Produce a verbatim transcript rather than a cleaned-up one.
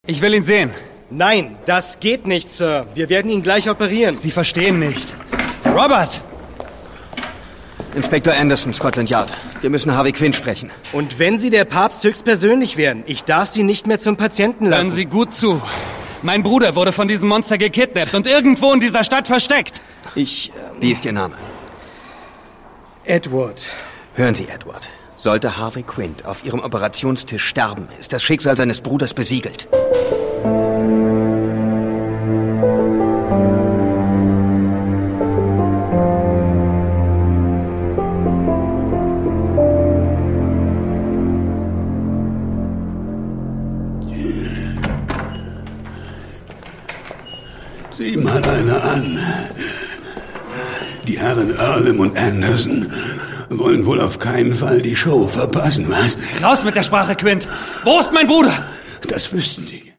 Ich will ihn sehen. Nein, das geht nicht, Sir. Wir werden ihn gleich operieren. Sie verstehen nicht. Robert! Inspektor Anderson, Scotland Yard. Wir müssen Harvey Quinn sprechen. Und wenn Sie der Papst höchstpersönlich werden, ich darf Sie nicht mehr zum Patienten lassen. Hören Sie gut zu. Mein Bruder wurde von diesem Monster gekidnappt und irgendwo in dieser Stadt versteckt. Ich... Äh, Wie ist Ihr Name? Edward. Hören Sie, Edward. Sollte Harvey Quinn auf Ihrem Operationstisch sterben, ist das Schicksal seines Bruders besiegelt. Sieh mal einer an. Die Herren Earlham und Anderson wollen wohl auf keinen Fall die Show verpassen, was? Raus mit der Sprache, Quint! Wo ist mein Bruder? Das wüssten Sie.